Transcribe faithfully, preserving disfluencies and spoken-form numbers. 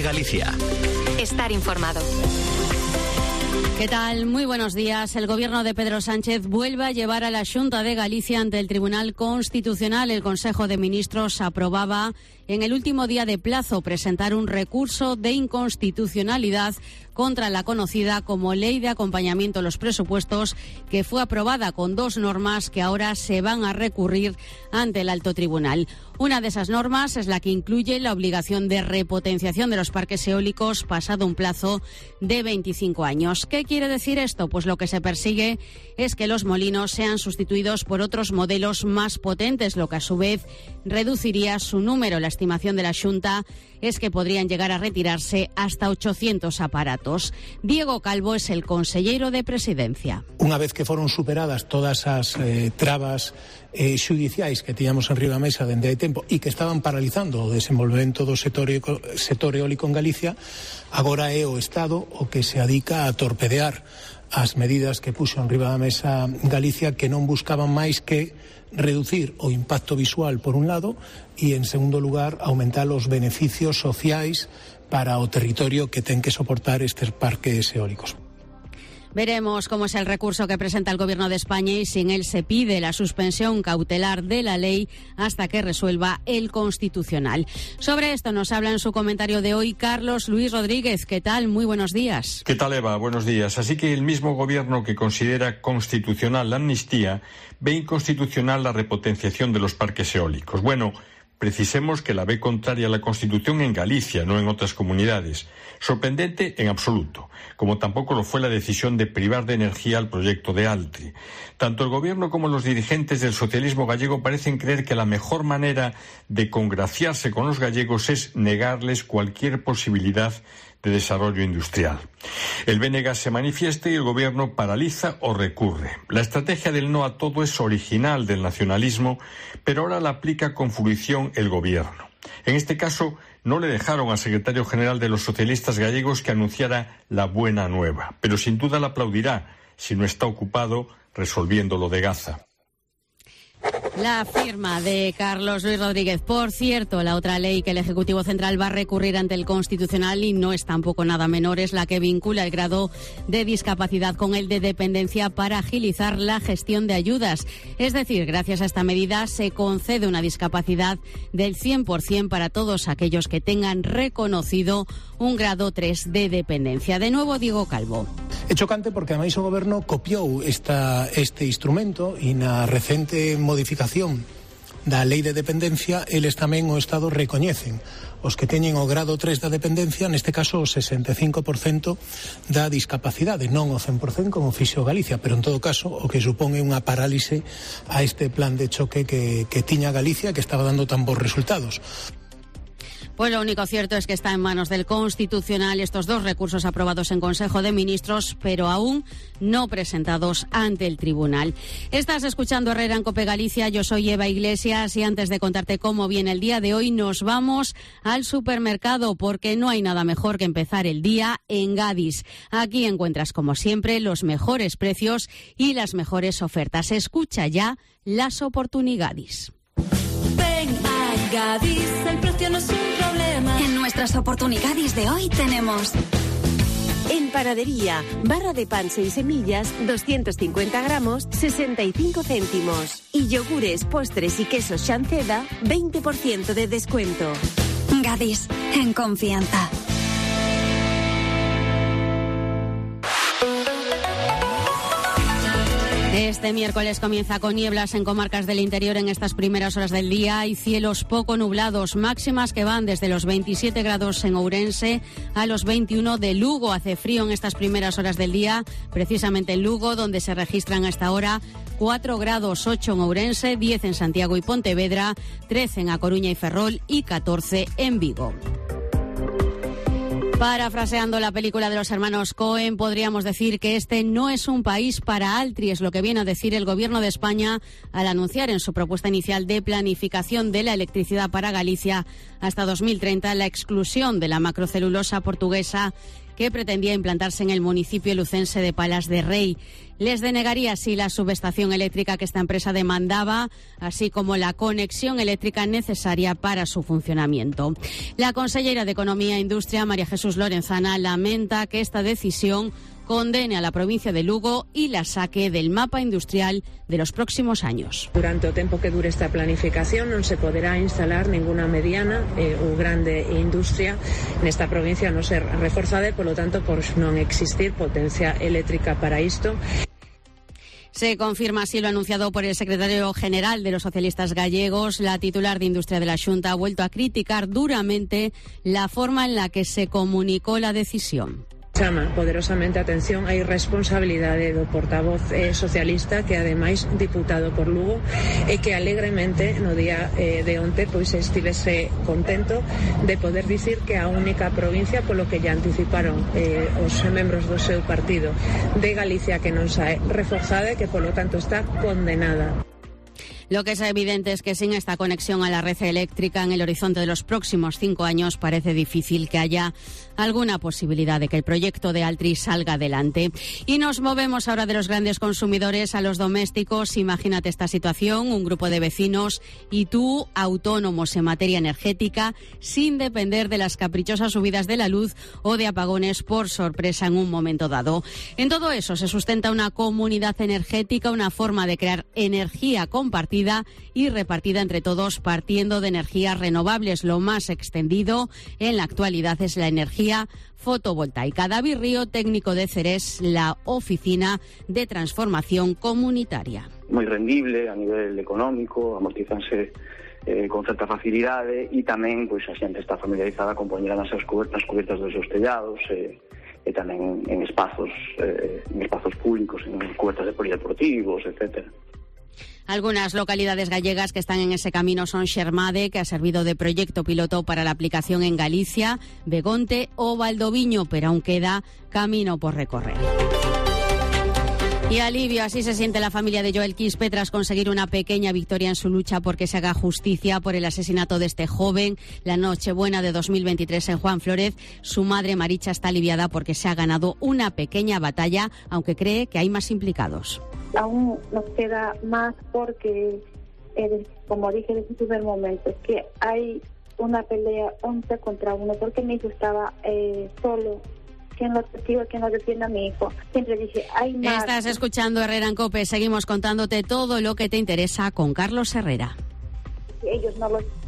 Galicia. Estar informado. ¿Qué tal? Muy buenos días. El gobierno de Pedro Sánchez vuelve a llevar a la Xunta de Galicia ante el Tribunal Constitucional. El Consejo de Ministros aprobaba en el último día de plazo presentar un recurso de inconstitucionalidad contra la conocida como Ley de Acompañamiento a los Presupuestos, que fue aprobada con dos normas que ahora se van a recurrir ante el Alto Tribunal. Una de esas normas es la que incluye la obligación de repotenciación de los parques eólicos pasado un plazo de veinticinco años. ¿Qué quiere decir esto? Pues lo que se persigue es que los molinos sean sustituidos por otros modelos más potentes, lo que a su vez reduciría su número. La estimación de la Xunta es que podrían llegar a retirarse hasta ochocientos aparatos. Diego Calvo es el consellero de Presidencia. Unha vez que foron superadas todas as eh, trabas eh, xudiciais que tiñamos en riba mesa dende hai tempo e que estaban paralizando o desenvolvemento do sector, eco, sector eólico en Galicia, agora é o Estado o que se adica a torpedear as medidas que puxo en riba da mesa Galicia, que non buscaban máis que reducir o impacto visual por un lado e, en segundo lugar, aumentar os beneficios sociais para o territorio que ten que soportar estes parques eólicos. Veremos cómo es el recurso que presenta el Gobierno de España y si en él se pide la suspensión cautelar de la ley hasta que resuelva el Constitucional. Sobre esto nos habla en su comentario de hoy Carlos Luis Rodríguez. ¿Qué tal? Muy buenos días. ¿Qué tal, Eva? Buenos días. Así que el mismo Gobierno que considera constitucional la amnistía ve inconstitucional la repotenciación de los parques eólicos. Bueno, precisemos que la ve contraria a la Constitución en Galicia, no en otras comunidades. Sorprendente en absoluto, como tampoco lo fue la decisión de privar de energía al proyecto de Altri. Tanto el Gobierno como los dirigentes del socialismo gallego parecen creer que la mejor manera de congraciarse con los gallegos es negarles cualquier posibilidad de desarrollo industrial. El B N G se manifiesta y el Gobierno paraliza o recurre. La estrategia del no a todo es original del nacionalismo, pero ahora la aplica con fruición el Gobierno. En este caso, no le dejaron al secretario general de los socialistas gallegos que anunciara la buena nueva, pero sin duda la aplaudirá si no está ocupado resolviendo lo de Gaza. La firma de Carlos Luis Rodríguez. Por cierto, la otra ley que el Ejecutivo Central va a recurrir ante el Constitucional, y no es tampoco nada menor, es la que vincula el grado de discapacidad con el de dependencia para agilizar la gestión de ayudas. Es decir, gracias a esta medida se concede una discapacidad del cien por ciento para todos aquellos que tengan reconocido un grado tres de dependencia. De nuevo, Diego Calvo. É chocante porque ademais o Goberno copiou esta, este instrumento e na recente modificación da Lei de Dependencia eles tamén o Estado recoñecen os que teñen o grado tres da dependencia, neste caso o sesenta e cinco por cento da discapacidade, non o cen por cento como fixo Galicia, pero en todo caso o que supón é unha parálise a este plan de choque que, que tiña Galicia, que estaba dando tan bons resultados. Pues lo único cierto es que está en manos del Constitucional estos dos recursos aprobados en Consejo de Ministros, pero aún no presentados ante el Tribunal. Estás escuchando Herrera en COPE Galicia, yo soy Eva Iglesias y antes de contarte cómo viene el día de hoy nos vamos al supermercado porque no hay nada mejor que empezar el día en Gadis. Aquí encuentras como siempre los mejores precios y las mejores ofertas. Escucha ya las oportunidades. Ven a Gadis, el precio no es un problema. En nuestras oportunidades de hoy tenemos... En panadería, barra de pan seis semillas, doscientos cincuenta gramos, sesenta y cinco céntimos. Y yogures, postres y quesos Shanceda, veinte por ciento de descuento. Gadis, en confianza. Este miércoles comienza con nieblas en comarcas del interior en estas primeras horas del día y cielos poco nublados, máximas que van desde los veintisiete grados en Ourense a los veintiuno de Lugo. Hace frío en estas primeras horas del día, precisamente en Lugo, donde se registran hasta ahora cuatro grados, ocho en Ourense, diez en Santiago y Pontevedra, trece en A Coruña y Ferrol y catorce en Vigo. Parafraseando la película de los hermanos Cohen, podríamos decir que este no es un país para Altri, es lo que viene a decir el Gobierno de España al anunciar en su propuesta inicial de planificación de la electricidad para Galicia hasta dos mil treinta la exclusión de la macrocelulosa portuguesa que pretendía implantarse en el municipio lucense de Palas de Rey. Les denegaría así la subestación eléctrica que esta empresa demandaba, así como la conexión eléctrica necesaria para su funcionamiento. La consellera de Economía e Industria, María Jesús Lorenzana, lamenta que esta decisión condene a la provincia de Lugo y la saque del mapa industrial de los próximos años. Durante o tempo que dure esta planificación non se poderá instalar ninguna mediana eh, ou grande industria nesta provincia, non ser reforzada e, polo tanto, por non existir potencia eléctrica para isto. Se confirma así lo anunciado por el secretario general de los socialistas gallegos. La titular de Industria de la Xunta ha vuelto a criticar duramente la forma en la que se comunicó la decisión. Chama poderosamente a atención a irresponsabilidade do portavoz eh, socialista, que ademais diputado por Lugo, e que alegremente no día eh, de onte pois estivese contento de poder dicir que a única provincia, polo que ya anticiparon eh, os membros do seu partido de Galicia, que non sae reforzada e que polo tanto está condenada. Lo que es evidente es que sin esta conexión a la red eléctrica en el horizonte de los próximos cinco años parece difícil que haya alguna posibilidad de que el proyecto de Altri salga adelante. Y nos movemos ahora de los grandes consumidores a los domésticos. Imagínate esta situación: un grupo de vecinos y tú, autónomos en materia energética, sin depender de las caprichosas subidas de la luz o de apagones por sorpresa en un momento dado. En todo eso se sustenta una comunidad energética, una forma de crear energía compartida y repartida entre todos, partiendo de energías renovables. Lo más extendido en la actualidad es la energía fotovoltaica. David Río, técnico de Ceres, la oficina de transformación comunitaria. Moi rendible a nivel económico, amortizanse eh, con certa facilidade, e tamén pois a xente está familiarizada con poñer nas seus cubertas, cubiertas dos seus tellados, e, e tamén en espazos eh, en espazos públicos, en cubertas de polideportivos, etcétera. Algunas localidades gallegas que están en ese camino son Xermade, que ha servido de proyecto piloto para la aplicación en Galicia, Begonte o Valdoviño, pero aún queda camino por recorrer. Y alivio, así se siente la familia de Joel Quispe tras conseguir una pequeña victoria en su lucha porque se haga justicia por el asesinato de este joven la Nochebuena de dos mil veintitrés en Juan Flórez. Su madre, Maricha, está aliviada porque se ha ganado una pequeña batalla, aunque cree que hay más implicados. Aún nos queda más porque, eh, como dije desde el primer momento, que hay una pelea once contra uno, porque mi hijo estaba eh, solo. ¿Quién lo testigo, quién lo defiende a mi hijo? Siempre dije, hay más. Estás escuchando Herrera en COPE. Seguimos contándote todo lo que te interesa con Carlos Herrera. Ellos no lo